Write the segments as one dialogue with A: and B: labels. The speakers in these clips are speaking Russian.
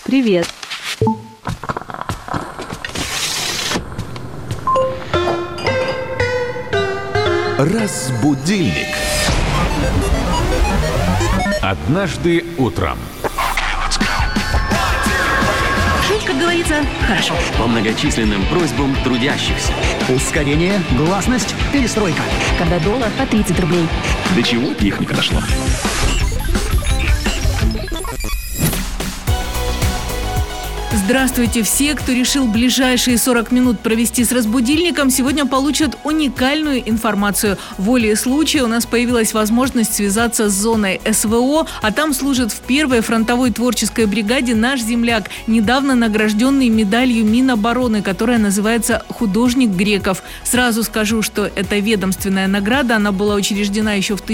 A: Привет.
B: Разбудильник. Однажды утром.
C: Жить, как говорится, хорошо.
D: По многочисленным просьбам трудящихся.
E: Ускорение, гласность, перестройка.
C: Когда доллар по 30 рублей.
D: До чего техника дошла?
F: Здравствуйте! Все, кто решил ближайшие 40 минут провести с разбудильником, сегодня получат уникальную информацию. Волей случая у нас появилась возможность связаться с зоной СВО, а там служит в первой фронтовой творческой бригаде наш земляк, недавно награжденный медалью Минобороны, которая называется «Художник Греков». Сразу скажу, что это ведомственная награда, она была учреждена еще в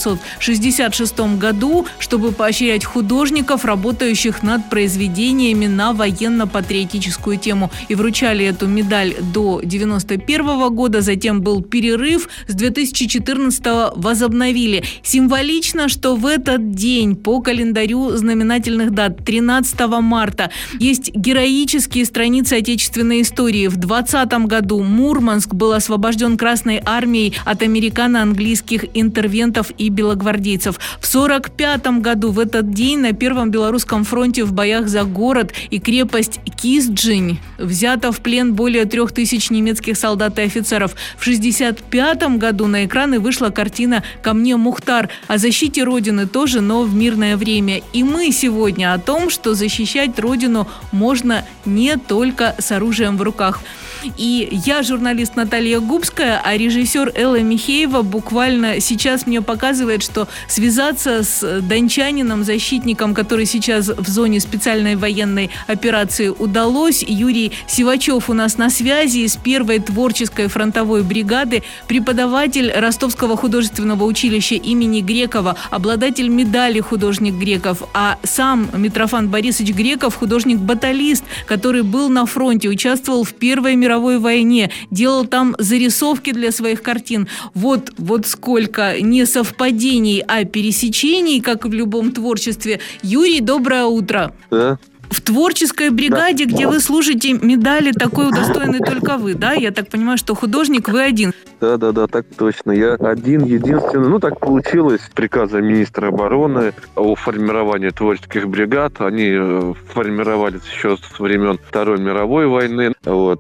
F: 1966 году, чтобы поощрять художников, работающих над произведениями на военно-патриотическую тему. И вручали эту медаль до 1991 года, затем был перерыв, с 2014 возобновили. Символично, что в этот день по календарю знаменательных дат 13 марта есть героические страницы отечественной истории. В 2020 году Мурманск был освобожден Красной армией от американо-английских интервентов и белогвардейцев. В 1945 году в этот день на Первом Белорусском фронте в боях за город и крепость Кизджинь взято в плен более 3000 немецких солдат и офицеров. В 1965 году на экраны вышла картина «Ко мне, Мухтар». О защите Родины тоже, но в мирное время. И мы сегодня о том, что защищать Родину можно не только с оружием в руках. И я журналист Наталья Губская, а режиссер Элла Михеева буквально сейчас мне показывает, что связаться с дончанином, защитником, который сейчас в зоне специальной военной операции, удалось. Юрий Сивачев у нас на связи из первой творческой фронтовой бригады, преподаватель Ростовского художественного училища имени Грекова, обладатель медали «Художник Греков», а сам Митрофан Борисович Греков, художник-баталист, который был на фронте, участвовал в Первой мировой войне, делал там зарисовки для своих картин. Вот сколько не совпадений, а пересечений, как в любом творчестве. Юрий, доброе утро.
G: Да.
F: В творческой бригаде, где вы служите, медали такой удостоены только вы, да? Я так понимаю, что художник вы один.
G: Да, так точно. Я один, единственный. Так получилось. Приказа министра обороны о формировании творческих бригад. Они формировались еще с времен Второй мировой войны.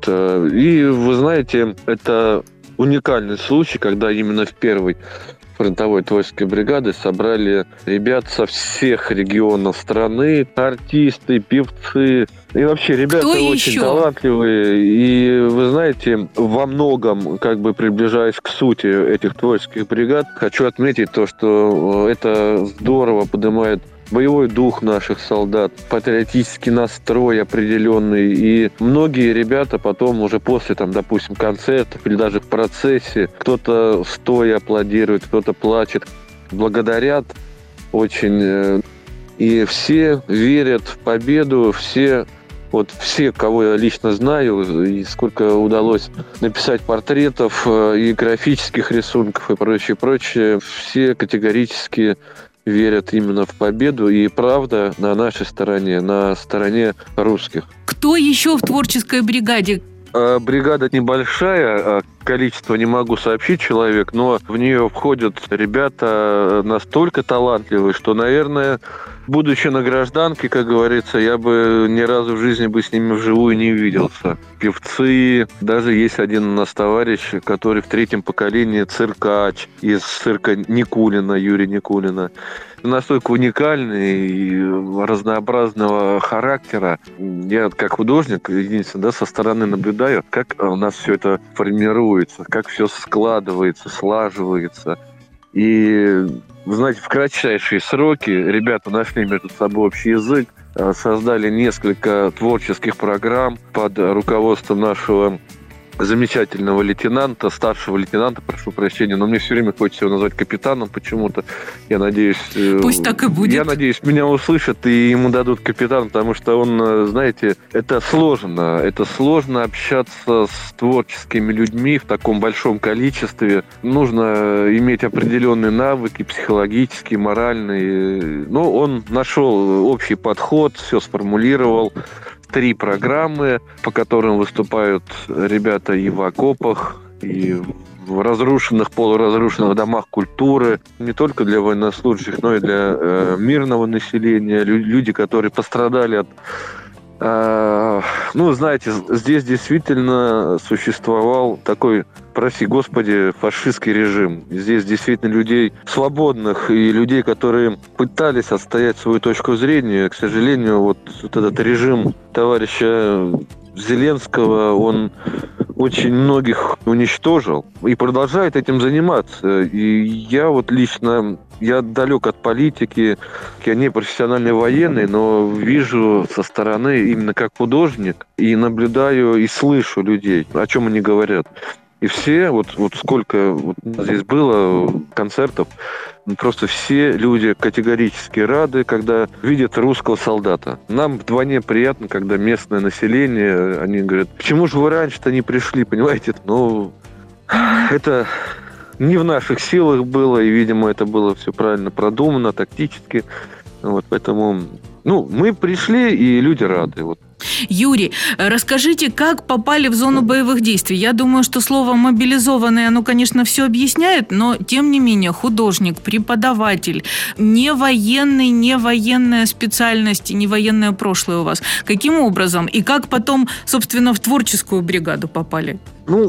G: И вы знаете, это уникальный случай, когда именно в первой фронтовой творческой бригады собрали ребят со всех регионов страны, артисты, певцы. И вообще ребята очень талантливые. И вы знаете, во многом, приближаясь к сути этих творческих бригад, хочу отметить то, что это здорово поднимает боевой дух наших солдат, патриотический настрой определенный. И многие ребята потом уже после, допустим, концертов или даже в процессе, кто-то стоя аплодирует, кто-то плачет, благодарят очень. И все верят в победу, все, кого я лично знаю, и сколько удалось написать портретов и графических рисунков и прочее, все категорически верят именно в победу, и правда на нашей стороне, на стороне русских.
F: Кто еще в творческой бригаде?
G: Бригада небольшая, количество не могу сообщить человек, но в нее входят ребята настолько талантливые, что, наверное, будучи на гражданке, как говорится, я бы ни разу в жизни бы с ними вживую не виделся. Певцы, даже есть один у нас товарищ, который в третьем поколении циркач из цирка Никулина, Юрия Никулина. Настолько уникальный и разнообразного характера. Я как художник, единственное, со стороны наблюдаю, как у нас все это формируется, как все складывается, слаживается. И, вы знаете, в кратчайшие сроки ребята нашли между собой общий язык, создали несколько творческих программ под руководством нашего замечательного лейтенанта, старшего лейтенанта, прошу прощения, но мне все время хочется его назвать капитаном почему-то. Я надеюсь...
F: Пусть так и будет.
G: Я надеюсь, меня услышат и ему дадут капитан, потому что он, знаете, это сложно. Это сложно общаться с творческими людьми в таком большом количестве. Нужно иметь определенные навыки психологические, моральные. Но он нашел общий подход, все сформулировал. 3 программы, по которым выступают ребята и в окопах, и в разрушенных, полуразрушенных домах культуры. Не только для военнослужащих, но и для мирного населения. Люди, которые пострадали от... знаете, здесь действительно существовал такой, прости господи, фашистский режим. Здесь действительно людей свободных и людей, которые пытались отстоять свою точку зрения. К сожалению, вот этот режим товарища Зеленского, он очень многих уничтожил и продолжает этим заниматься. И я вот лично, я далек от политики, я не профессиональный военный, но вижу со стороны именно как художник и наблюдаю и слышу людей, о чем они говорят. И все, вот сколько вот здесь было концертов, просто все люди категорически рады, когда видят русского солдата. Нам вдвойне приятно, когда местное население, они говорят, почему же вы раньше-то не пришли, понимаете? Ну, это не в наших силах было, и, видимо, это было все правильно продумано, тактически. Вот, поэтому, мы пришли, и люди рады, вот.
F: Юрий, расскажите, как попали в зону боевых действий? Я думаю, что слово «мобилизованный», оно, конечно, все объясняет, но, тем не менее, художник, преподаватель, не военный, не военная специальность, не военное прошлое у вас. Каким образом? И как потом, собственно, в творческую бригаду попали?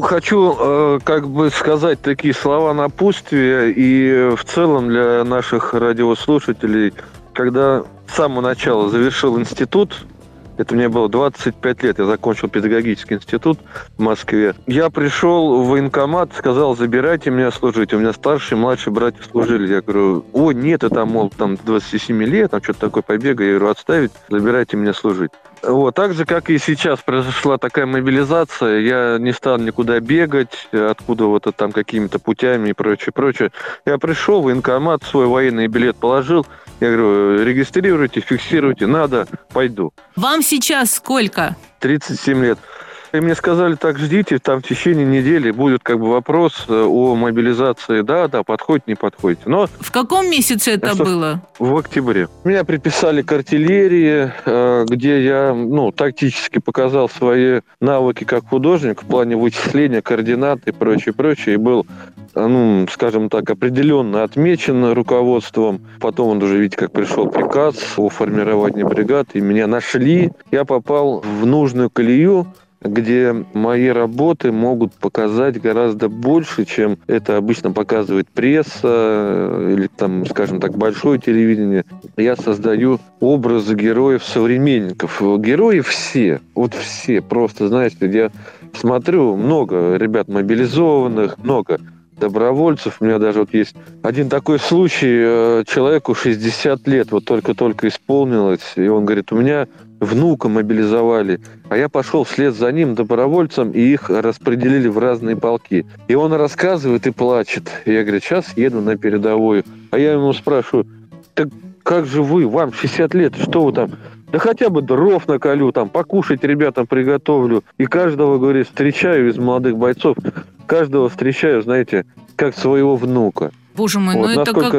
G: Хочу сказать такие слова напутствия, и в целом для наших радиослушателей, когда с самого начала завершил институт, это мне было 25 лет, я закончил педагогический институт в Москве. Я пришел в военкомат, сказал, забирайте меня служить. У меня старшие и младшие братья служили. Я говорю, нет, это там 27 лет, там что-то такое побега. Я говорю, отставить, забирайте меня служить. Вот, так же, как и сейчас произошла такая мобилизация, я не стал никуда бегать, откуда там какими-то путями и прочее. Я пришел в военкомат, свой военный билет положил. Я говорю, регистрируйте, фиксируйте, надо, пойду.
F: Вам сейчас сколько?
G: 37 лет. И мне сказали, так, ждите, там в течение недели будет вопрос о мобилизации. Да, подходит, не подходит. Но
F: в каком месяце это было?
G: В октябре. Меня приписали к артиллерии, где я, тактически показал свои навыки как художник в плане вычисления координат и прочее. И был, скажем так, определенно отмечен руководством. Потом он уже, видите, как пришел приказ о формировании бригад, и меня нашли. Я попал в нужную колею, где мои работы могут показать гораздо больше, чем это обычно показывает пресса или, скажем так, большое телевидение. Я создаю образы героев-современников. Герои все, все просто, знаете, я смотрю, много ребят мобилизованных, много добровольцев. У меня даже есть один такой случай, человеку 60 лет, только-только исполнилось, и он говорит, у меня внука мобилизовали, а я пошел вслед за ним добровольцем, и их распределили в разные полки. И он рассказывает и плачет. И я говорю, сейчас еду на передовую. А я ему спрашиваю, так как же вы, вам 60 лет, что вы там? Да хотя бы дров наколю, покушать ребятам приготовлю. И каждого, говорит, встречаю из молодых бойцов, каждого встречаю, знаете, как своего внука.
F: Боже мой, это как...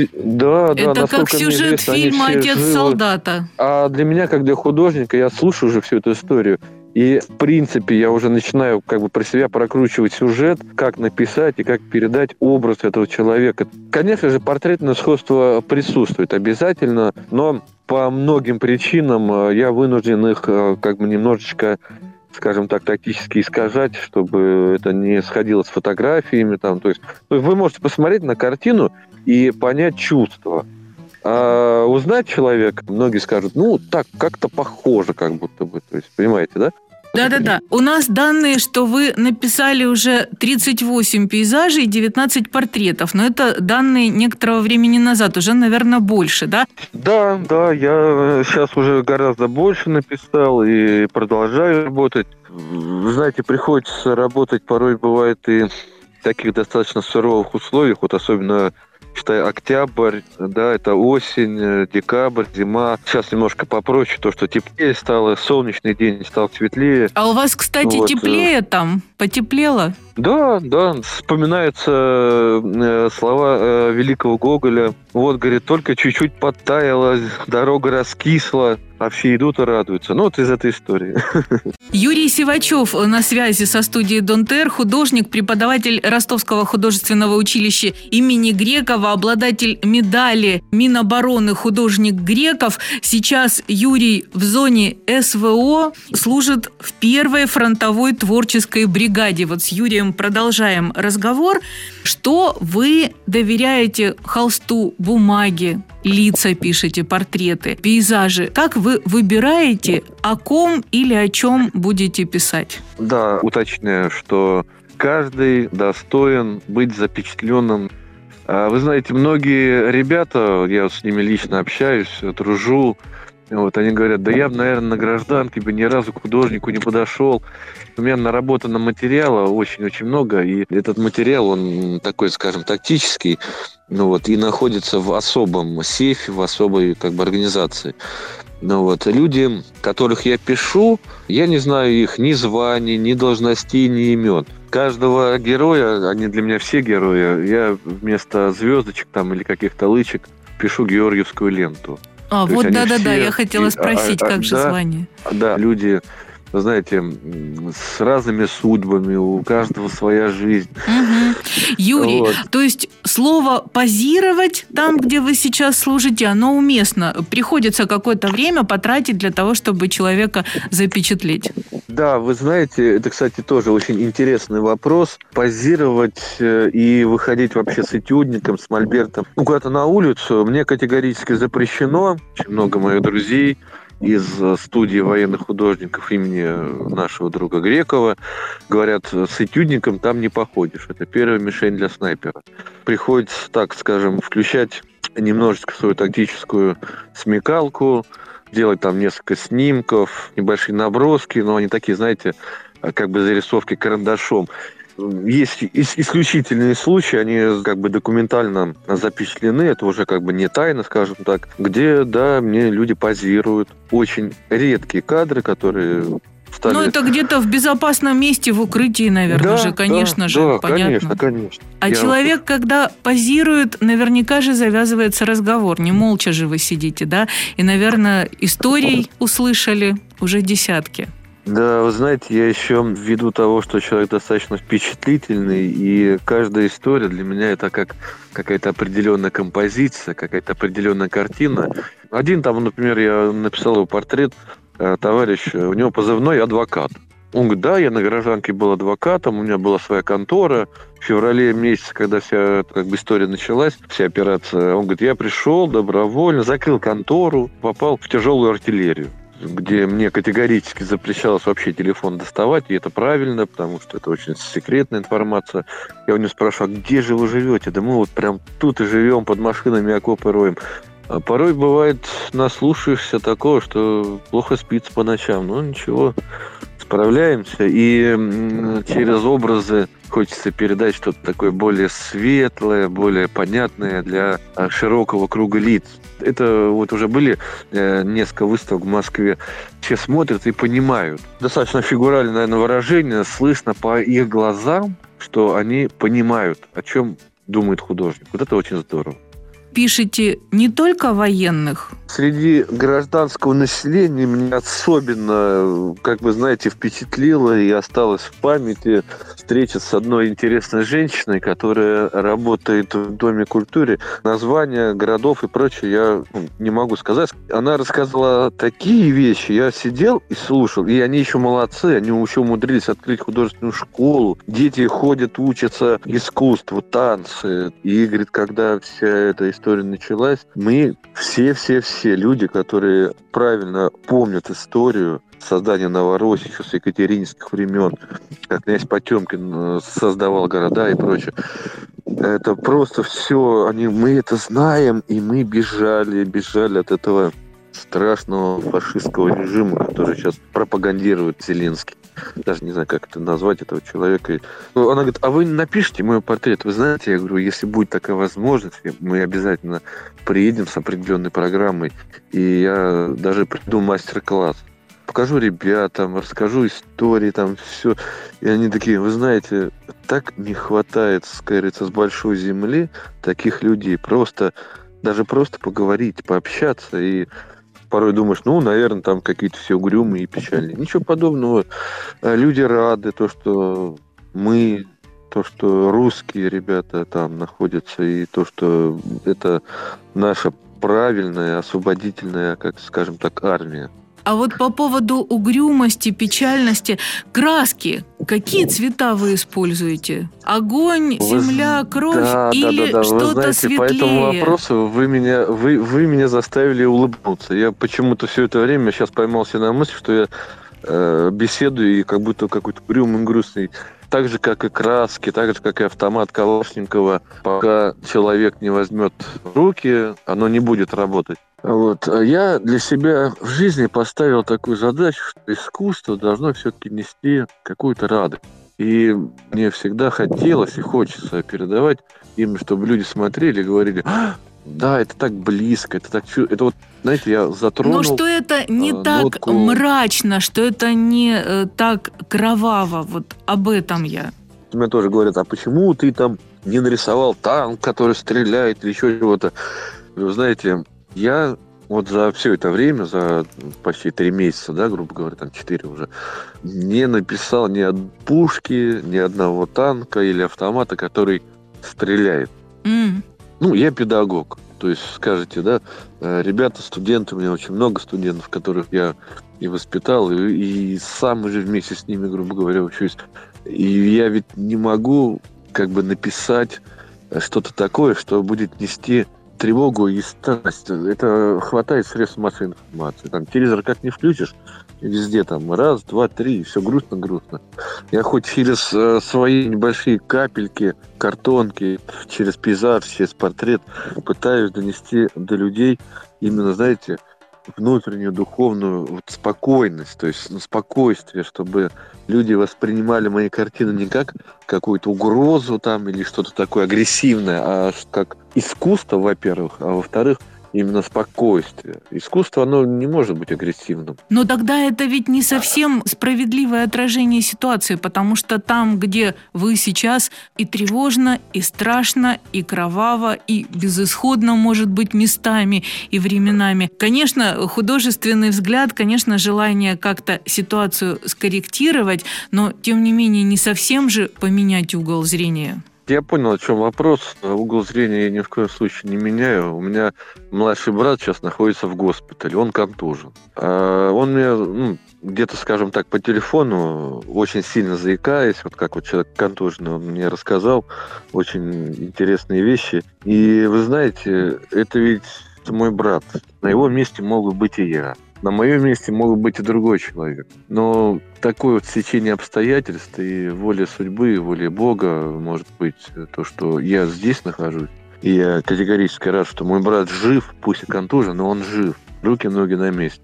F: это как сюжет фильма «Отец солдата».
G: А для меня, как для художника, я слушаю уже всю эту историю. И, в принципе, я уже начинаю про себя прокручивать сюжет, как написать и как передать образ этого человека. Конечно же, портретное сходство присутствует обязательно, но по многим причинам я вынужден их немножечко, скажем так, тактически искажать, чтобы это не сходило с фотографиями. То есть вы можете посмотреть на картину и понять чувства. А узнать человека, многие скажут, так, как-то похоже, как будто бы. То есть, понимаете, да?
F: Да-да-да. У нас данные, что вы написали уже 38 пейзажей и 19 портретов. Но это данные некоторого времени назад, уже, наверное, больше, да?
G: Да, я сейчас уже гораздо больше написал и продолжаю работать. Вы знаете, приходится работать, порой бывает и в таких достаточно суровых условиях, вот особенно, считай, октябрь, да, это осень, декабрь, зима. Сейчас немножко попроще, то, что теплее стало, солнечный день стал светлее.
F: А у вас, кстати,
G: Вот.
F: теплее там? Потеплело?
G: Да, вспоминаются слова великого Гоголя. Вот, говорит, только чуть-чуть подтаяло, дорога раскисла, а все идут и радуются. Ну, вот из этой истории.
F: Юрий Сивачев на связи со студией Дон ТР, художник, преподаватель Ростовского художественного училища имени Грекова, обладатель медали Минобороны «Художник Греков». Сейчас Юрий в зоне СВО служит в первой фронтовой творческой бригаде. Вот с Юрием продолжаем разговор. Что вы доверяете холсту, бумаге? Лица пишете, портреты, пейзажи. Как вы выбираете, о ком или о чем будете писать?
G: Да, уточняю, что каждый достоин быть запечатленным. Вы знаете, многие ребята, я с ними лично общаюсь, дружу, вот, они говорят, да я бы, наверное, на гражданке бы ни разу к художнику не подошел. У меня наработано материала очень-очень много, и этот материал, он такой, скажем, тактический, и находится в особом сейфе, в особой организации. Люди, которых я пишу, я не знаю их ни званий, ни должностей, ни имен. Каждого героя, они для меня все герои, я вместо звездочек или каких-то лычек пишу георгиевскую ленту.
F: Вот да-да-да, я хотела спросить, как же звание?
G: Да, люди, знаете, с разными судьбами, у каждого своя жизнь.
F: Угу. Юрий, то есть слово «позировать» там, где вы сейчас служите, оно уместно. Приходится какое-то время потратить для того, чтобы человека запечатлеть. Да, вы знаете, это, кстати, тоже очень интересный вопрос. Позировать и выходить вообще с этюдником, с мольбертом, куда-то на улицу мне категорически запрещено. Очень много моих друзей из студии военных художников имени нашего друга Грекова говорят, с этюдником там не походишь. Это первая мишень для снайпера. Приходится, так скажем, включать немножечко свою тактическую смекалку, делать там несколько снимков, небольшие наброски, но они такие, знаете, зарисовки карандашом. Есть исключительные случаи, они документально запечатлены, это уже не тайна, скажем так, где, да, мне люди позируют. Очень редкие кадры, которые стали... это где-то в безопасном месте, в укрытии, наверное, конечно, понятно. Конечно. А человек, когда позирует, наверняка же завязывается разговор, не молча же вы сидите, да? И, наверное, историй услышали уже десятки. Да, вы знаете, я еще ввиду того, что человек достаточно впечатлительный, и каждая история для меня это как какая-то определенная композиция, какая-то определенная картина. Один например, я написал его портрет, товарищ, у него позывной «Адвокат». Он говорит, да, я на гражданке был адвокатом, у меня была своя контора. В феврале месяце, когда вся история началась, вся операция, он говорит, я пришел добровольно, закрыл контору, попал в тяжелую артиллерию, где мне категорически запрещалось вообще телефон доставать, и это правильно, потому что это очень секретная информация. Я у него спрашиваю, а где же вы живете? Да мы прям тут и живем, под машинами окопы роем. А порой бывает, наслушаешься такого, что плохо спится по ночам. Но ничего, справляемся. И через образы хочется передать что-то такое более светлое, более понятное для широкого круга лиц. Это уже были несколько выставок в Москве. Все смотрят и понимают. Достаточно фигуральное, наверное, выражение. Слышно по их глазам, что они понимают, о чем думает художник. Вот это очень здорово. Пишете не только военных? Среди гражданского населения меня особенно, впечатлило и осталось в памяти встреча с одной интересной женщиной, которая работает в Доме культуры. Названия городов и прочее я не могу сказать. Она рассказывала такие вещи. Я сидел и слушал. И они еще молодцы. Они еще умудрились открыть художественную школу. Дети ходят, учатся искусству, танцы. И, говорит, когда вся эта история началась, мы все люди, которые правильно помнят историю,
G: создания Новороссии еще с екатерининских времен, как князь Потемкин создавал города и прочее. Это просто все, мы это знаем, и мы бежали от этого страшного фашистского режима, который сейчас пропагандирует Зеленский. Даже не знаю, как это назвать, этого человека. Она говорит, а вы напишите мой портрет. Вы знаете, я говорю, если будет такая возможность, мы обязательно приедем с определенной программой, и я даже приду мастер-класс. Покажу ребятам, расскажу истории, там все. И они такие, вы знаете, так не хватает, как говорится, с большой земли таких людей. Даже просто поговорить, пообщаться. И порой думаешь, наверное, там какие-то все угрюмые и печальные. Ничего подобного. Люди рады, что русские ребята там находятся, и то, что это наша правильная, освободительная, как скажем так, армия.
F: А вот по поводу угрюмости, печальности, краски, какие цвета вы используете? Огонь, земля, кровь или что-то
G: вы знаете,
F: светлее?
G: По этому вопросу вы меня заставили улыбнуться. Я почему-то все это время сейчас поймался на мысли, что я беседую и как будто какой-то угрюмый, грустный. Так же, как и краски, так же, как и автомат Калашникова. Пока человек не возьмет в руки, оно не будет работать. А я для себя в жизни поставил такую задачу, что искусство должно все-таки нести какую-то радость. И мне всегда хотелось и хочется передавать им, чтобы люди смотрели и говорили, да, это так близко, это вот, знаете, я затронул.
F: Но что это не так мрачно, что это не так кроваво, вот об этом я.
G: Мне тоже говорят, а почему ты там не нарисовал танк, который стреляет, или еще чего-то? Вы знаете, я вот за все это время, за почти 3 месяца, да, грубо говоря, там 4 уже, не написал ни одной пушки, ни одного танка или автомата, который стреляет. Я педагог. То есть, скажете, да, ребята, студенты, у меня очень много студентов, которых я и воспитал, и сам уже вместе с ними, грубо говоря, учусь. И я ведь не могу написать что-то такое, что будет нести тревогу и страсть. Это хватает средств массовой информации. Там телевизор как не включишь, везде там 1, 2, 3, и все грустно. Я хоть через свои небольшие капельки, картонки, через пейзаж, через портрет пытаюсь донести до людей именно, знаете, внутреннюю духовную спокойность, то есть спокойствие, чтобы люди воспринимали мои картины не как какую-то угрозу там или что-то такое агрессивное, а как искусство, во-первых, а во-вторых, именно спокойствие. Искусство, оно не может быть агрессивным.
F: Но тогда это ведь не совсем справедливое отражение ситуации, потому что там, где вы сейчас, и тревожно, и страшно, и кроваво, и безысходно, может быть, местами и временами. Конечно, художественный взгляд, конечно, желание как-то ситуацию скорректировать, но, тем не менее, не совсем же поменять угол зрения.
G: Я понял, о чем вопрос. Угол зрения я ни в коем случае не меняю. У меня младший брат сейчас находится в госпитале, он контужен. Он мне, где-то, скажем так, по телефону, очень сильно заикаясь, вот как вот человек контуженный, он мне рассказал очень интересные вещи. И вы знаете, это ведь мой брат. На его месте мог бы быть и я. На моем месте мог быть и другой человек. Но такое вот стечение обстоятельств и воля судьбы, и воля Бога, может быть, то, что я здесь нахожусь. И я категорически рад, что мой брат жив, пусть и контужен, но он жив. Руки, ноги на месте.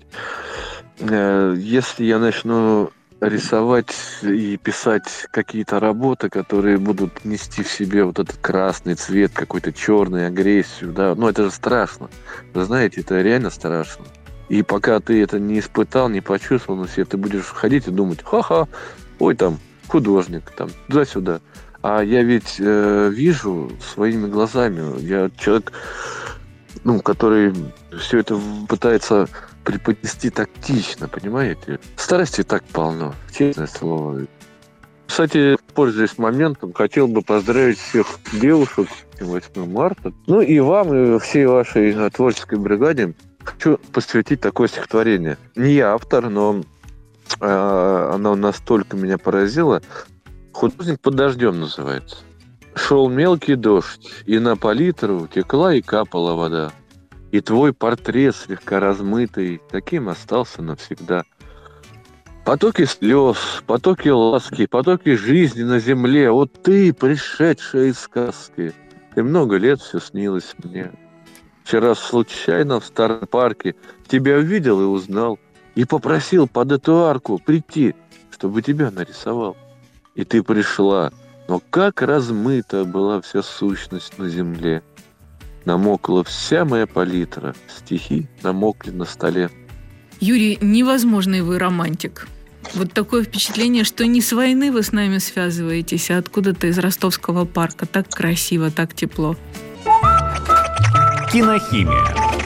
G: Если я начну рисовать и писать какие-то работы, которые будут нести в себе вот этот красный цвет, какой-то черный, агрессию, да, это же страшно. Вы знаете, это реально страшно. И пока ты это не испытал, не почувствовал на себе, ты будешь ходить и думать, ха-ха, ой, там, художник, там, туда-сюда. А я ведь вижу своими глазами, я человек, который все это пытается преподнести тактично, понимаете? Страсти так полно, честное слово. Кстати, пользуясь моментом, хотел бы поздравить всех девушек с 8 марта. И вам, и всей вашей творческой бригаде хочу посвятить такое стихотворение. Не я автор, но оно настолько меня поразило. «Художник под дождем» называется. Шел мелкий дождь, и на палитру текла и капала вода. И твой портрет слегка размытый таким остался навсегда. Потоки слез, потоки ласки, потоки жизни на земле. Вот ты, пришедшая из сказки. И много лет все снилось мне. Вчера случайно в старом парке тебя увидел и узнал. И попросил под эту арку прийти, чтобы тебя нарисовал. И ты пришла, но как размыта была вся сущность на земле. Намокла вся моя палитра, стихи намокли на столе.
F: Юрий, невозможный вы романтик. Вот такое впечатление, что не с войны вы с нами связываетесь, а откуда-то из Ростовского парка. Так красиво, так тепло.
B: Кинохимия.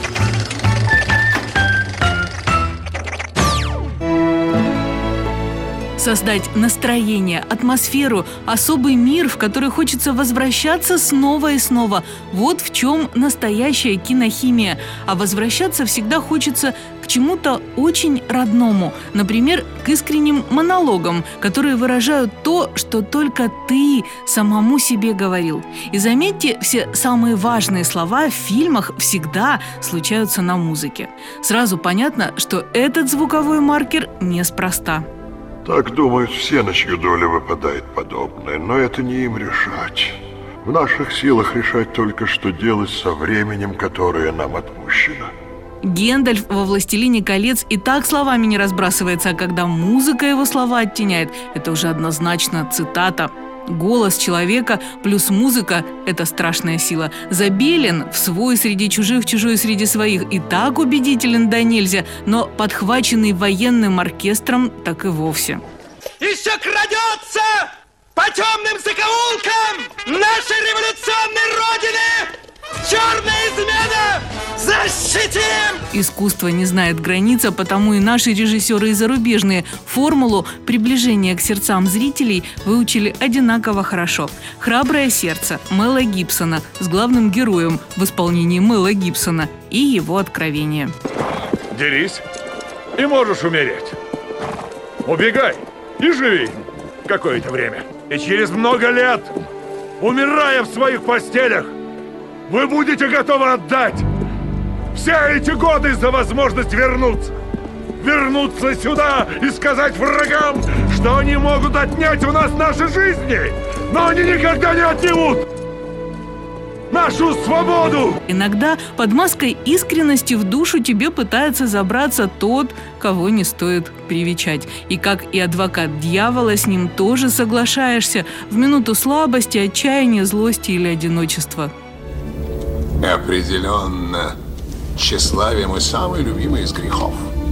F: Создать настроение, атмосферу, особый мир, в который хочется возвращаться снова и снова. Вот в чем настоящая кинохимия. А возвращаться всегда хочется к чему-то очень родному. Например, к искренним монологам, которые выражают то, что только ты самому себе говорил. И заметьте, все самые важные слова в фильмах всегда случаются на музыке. Сразу понятно, что этот звуковой маркер неспроста.
A: Так думают все, на чью долю выпадает подобное, но это не им решать. В наших силах решать только, что делать со временем, которое нам отпущено.
F: Гендальф во «Властелине колец» и так словами не разбрасывается, а когда музыка его слова оттеняет, это уже однозначно цитата. Голос человека плюс музыка – это страшная сила. Забелин в свой среди чужих, чужой среди своих и так убедителен да нельзя, но подхваченный военным оркестром так и вовсе.
H: Еще крадется по темным закоулкам нашей революционной родины черная измена! Защитим!
F: Искусство не знает границ, а потому и наши режиссеры и зарубежные формулу приближения к сердцам зрителей выучили одинаково хорошо. «Храброе сердце» Мэла Гибсона с главным героем в исполнении Мэла Гибсона и его откровение.
I: Дерись, и можешь умереть. Убегай и живи какое-то время. И через много лет, умирая в своих постелях, вы будете готовы отдать все эти годы за возможность вернуться. Вернуться сюда и сказать врагам, что они могут отнять у нас наши жизни, но они никогда не отнимут нашу свободу.
F: Иногда под маской искренности в душу тебе пытается забраться тот, кого не стоит привечать. И как и адвокат дьявола, с ним тоже соглашаешься в минуту слабости, отчаяния, злости или одиночества.
J: Определенно, тщеславие мой самый любимый из грехов.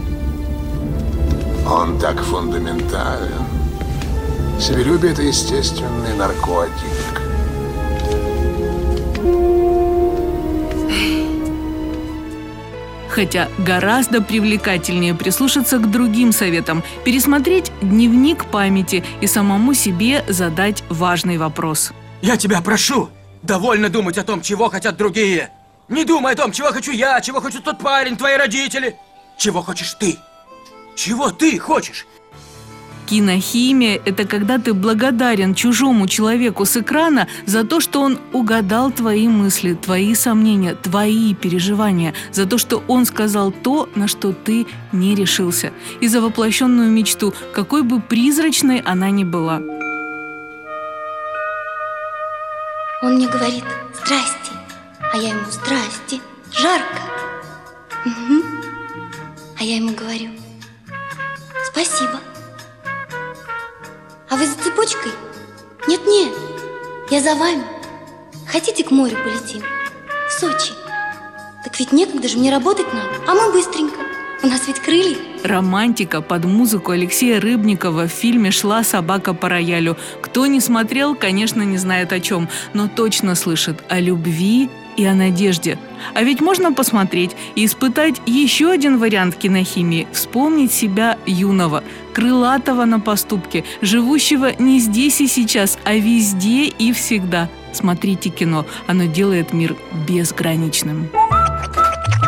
J: Он так фундаментален. Себелюбие – это естественный наркотик.
F: Хотя гораздо привлекательнее прислушаться к другим советам, пересмотреть дневник памяти и самому себе задать важный вопрос.
H: Я тебя прошу, довольно думать о том, чего хотят другие. Не думай о том, чего хочу я, чего хочет тот парень, твои родители. Чего хочешь ты? Чего ты хочешь?
F: Кинохимия – это когда ты благодарен чужому человеку с экрана за то, что он угадал твои мысли, твои сомнения, твои переживания, за то, что он сказал то, на что ты не решился, и за воплощенную мечту, какой бы призрачной она ни была.
K: Он мне говорит «здрасте», а я ему «здрасте, жарко». Угу. А я ему говорю «спасибо». А вы за цепочкой? Нет-нет, я за вами. Хотите, к морю полетим? В Сочи. Так ведь некогда же, мне работать надо, а мы быстренько. У нас ведь крылья.
F: Романтика под музыку Алексея Рыбникова в фильме «Шла собака по роялю». Кто не смотрел, конечно, не знает о чем, но точно слышит о любви и о надежде. А ведь можно посмотреть и испытать еще один вариант кинохимии. Вспомнить себя юного, крылатого на поступке, живущего не здесь и сейчас, а везде и всегда. Смотрите кино. Оно делает мир безграничным.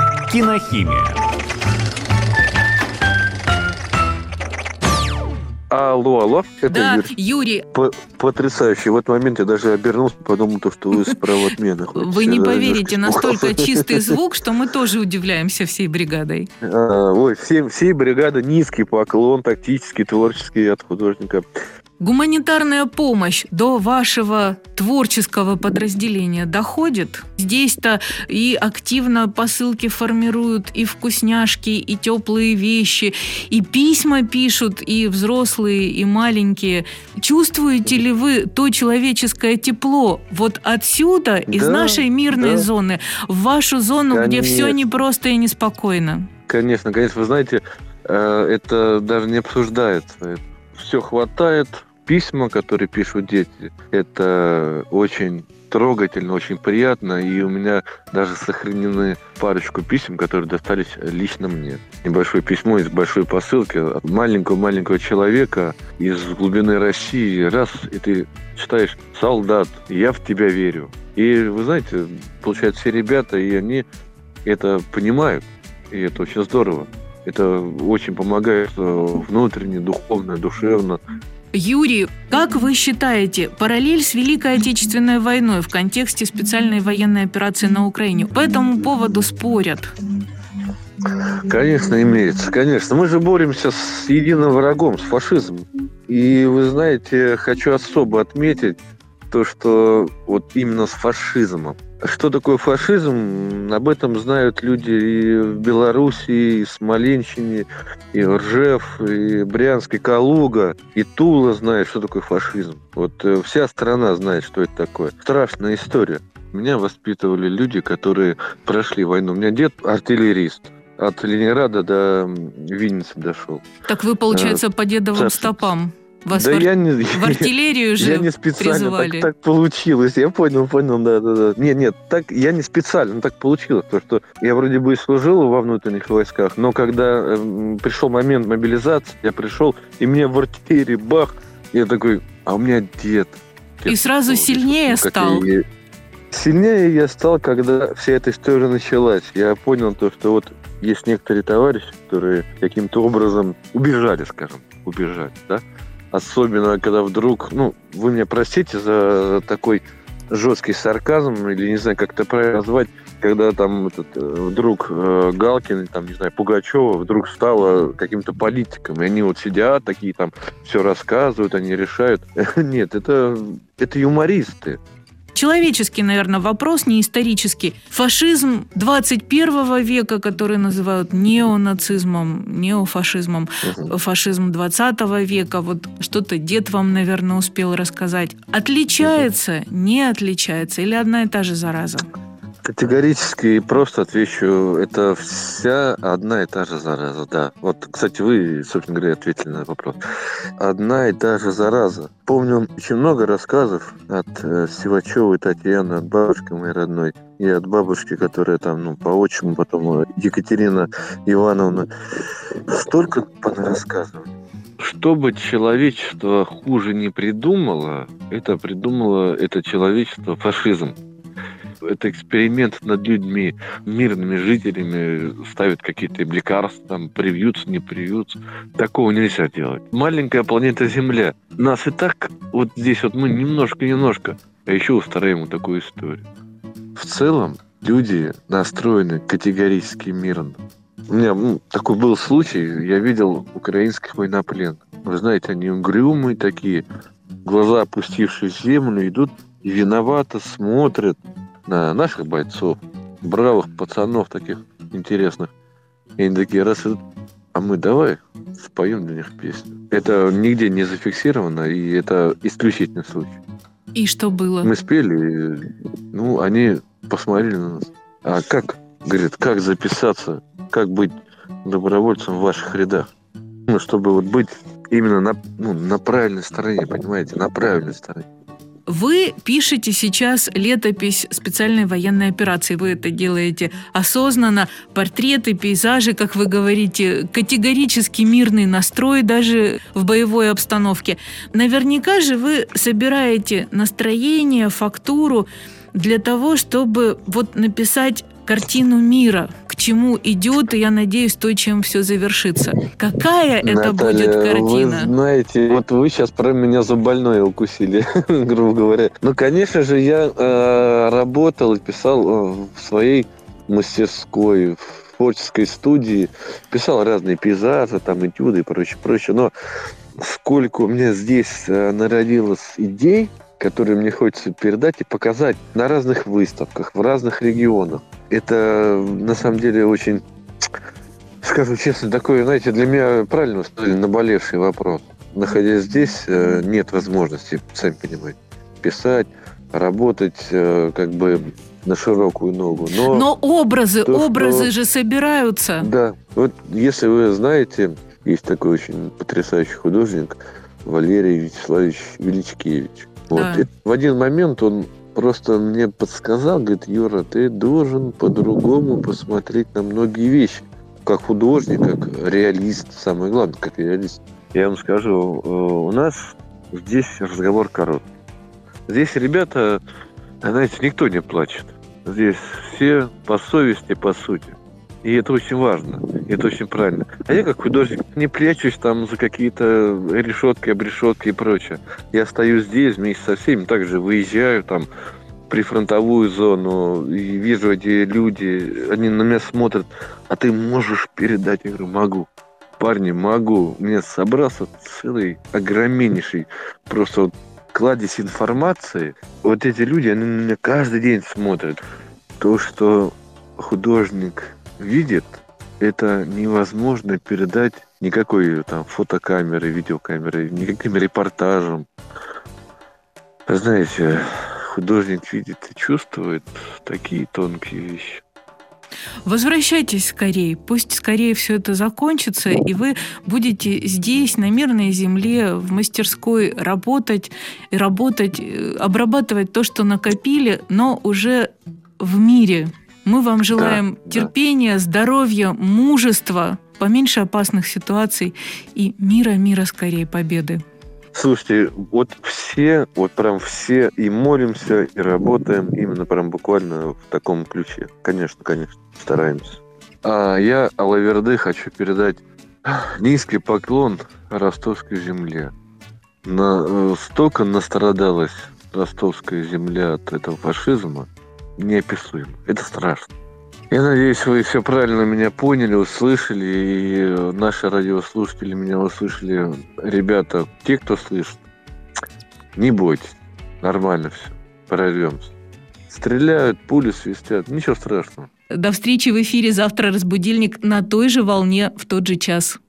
B: Кинохимия.
G: Алло. Это
F: Да, Юрий.
G: Потрясающе. В этот момент я даже обернулся, подумал, что вы с правоотмены.
F: Вы не поверите, настолько чистый звук, что мы тоже удивляемся всей бригадой.
G: Всей бригады низкий поклон, тактический, творческий от художника.
F: Гуманитарная помощь до вашего творческого подразделения доходит? Здесь-то и активно посылки формируют, и вкусняшки, и теплые вещи, и письма пишут, и взрослые, и маленькие. Чувствуете ли вы то человеческое тепло вот отсюда, из нашей мирной зоны, в вашу зону, где все непросто и неспокойно?
G: Конечно. Вы знаете, это даже не обсуждается. Все хватает. Письма, которые пишут дети, это очень трогательно, очень приятно. И у меня даже сохранены парочку писем, которые достались лично мне. Небольшое письмо из большой посылки от маленького человека из глубины России. Раз, и ты читаешь: «Солдат, я в тебя верю». И вы знаете, получается, все ребята, и они это понимают. И это очень здорово. Это очень помогает внутренне, духовно, душевно.
F: Юрий, как вы считаете, параллель с Великой Отечественной войной в контексте специальной военной операции на Украине? По этому поводу спорят.
G: Конечно, имеется. Конечно. Мы же боремся с единым врагом, с фашизмом. И вы знаете, хочу особо отметить то, что вот именно с фашизмом. Что такое фашизм? Об этом знают люди и в Белоруссии, и в Смоленщине, и в Ржев, и Брянск, и Калуга, и Тула знает, что такое фашизм. Вот вся страна знает, что это такое. Страшная история. Меня воспитывали люди, которые прошли войну. У меня дед артиллерист. От Ленинграда до Винницы дошел.
F: Так вы, получается, по дедовым стопам. Вас в артиллерию же призывали.
G: Так получилось. Я понял, да. Нет, так я не специально, так получилось. Потому что я вроде бы и служил во внутренних войсках, но когда пришел момент мобилизации, я пришел, и мне в артиллерии бах, я такой, а у меня дед.
F: И сразу сильнее стал.
G: Сильнее я стал, когда вся эта история началась. Я понял то, что вот есть некоторые товарищи, которые каким-то образом убежали, да? Особенно, когда вдруг, вы меня простите за такой жесткий сарказм, или не знаю, как это правильно назвать, когда там вдруг Галкин, Пугачева вдруг стала каким-то политиком, и они вот сидят, такие там все рассказывают, они решают. Нет, это юмористы.
F: Человеческий, наверное, вопрос, не исторический. Фашизм 21 века, который называют неонацизмом, неофашизмом, фашизм 20 века, вот что-то дед вам, наверное, успел рассказать. Отличается, не отличается или одна и та же зараза?
G: Категорически просто отвечу, это вся одна и та же зараза, да. Вот, кстати, вы, собственно говоря, ответили на вопрос. Одна и та же зараза. Помню очень много рассказов от Сивачевой Татьяны, от бабушки моей родной, и от бабушки, которая там, по отчиму, потом Екатерина Ивановна. Столько понарассказывали. Что бы человечество хуже не придумало, это придумало это человечество фашизм. Это эксперимент над людьми, мирными жителями, ставят какие-то лекарства, там, привьются, не привьются. Такого нельзя делать. Маленькая планета Земля. Нас и так вот здесь вот мы немножко, а еще устраиваем вот такую историю. В целом люди настроены категорически мирно. У меня такой был случай, я видел украинских военнопленных. Вы знаете, они угрюмые такие, глаза опустившие в землю, идут и виновато смотрят на наших бойцов, бравых пацанов таких интересных. И они такие раз идут, а мы давай споем для них песню. Это нигде не зафиксировано, и это исключительный случай.
F: И что было?
G: Мы спели, они посмотрели на нас. А как, говорят, как записаться, как быть добровольцем в ваших рядах? Чтобы вот быть именно на правильной стороне, понимаете, на правильной стороне.
F: Вы пишете сейчас летопись специальной военной операции. Вы это делаете осознанно. Портреты, пейзажи, как вы говорите, категорически мирный настрой даже в боевой обстановке. Наверняка же вы собираете настроение, фактуру для того, чтобы написать картину мира. К к чему идет, и я надеюсь, то, чем все завершится. Какая это
G: Наталья,
F: будет картина?
G: Вы знаете, вот вы сейчас про меня за больное укусили, грубо говоря. Ну, конечно же, я работал и писал в своей мастерской, в творческой студии, писал разные пейзажи, там, этюды и прочее. Но сколько у меня здесь народилось идей, которые мне хочется передать и показать на разных выставках, в разных регионах. Это, на самом деле, очень, скажу честно, такой, знаете, для меня правильно наболевший вопрос. Находясь здесь, нет возможности, сами понимаете, писать, работать, как бы на широкую ногу.
F: Но образы же собираются.
G: Да. Вот если вы знаете, есть такой очень потрясающий художник Валерий Вячеславович Величкевич. Вот.
F: Да.
G: И в один момент он просто мне подсказал, говорит: Юра, ты должен по-другому посмотреть на многие вещи. Как художник, как реалист, самое главное, как реалист. Я вам скажу, у нас здесь разговор короткий. Здесь ребята, знаете, никто не плачет. Здесь все по совести, по сути. И это очень важно, и это очень правильно. А я как художник не прячусь там за какие-то решетки, обрешетки и прочее. Я стою здесь вместе со всеми, также выезжаю там в прифронтовую зону, и вижу эти люди, они на меня смотрят: а ты можешь передать? Я говорю: могу. Парни, могу. У меня собрался целый огромнейший просто вот кладезь информации. Вот эти люди, они на меня каждый день смотрят. То, что художник видит, это невозможно передать никакой там фотокамерой, видеокамерой, никаким репортажем. Вы знаете, художник видит и чувствует такие тонкие вещи.
F: Возвращайтесь скорее, пусть скорее все это закончится, и вы будете здесь, на мирной земле, в мастерской работать, обрабатывать то, что накопили, но уже в мире. Мы вам желаем терпения, здоровья, мужества, поменьше опасных ситуаций и мира скорее победы.
G: Слушайте, вот прям все и молимся, и работаем именно прям буквально в таком ключе. Конечно, стараемся. А я Алаверды хочу передать низкий поклон ростовской земле. Столько настрадалась ростовская земля от этого фашизма, неописуемо. Это страшно. Я надеюсь, вы все правильно меня поняли, услышали, и наши радиослушатели меня услышали. Ребята, те, кто слышит, не бойтесь, нормально все, прорвемся. Стреляют, пули свистят, ничего страшного.
F: До встречи в эфире завтра. Разбудильник на той же волне в тот же час.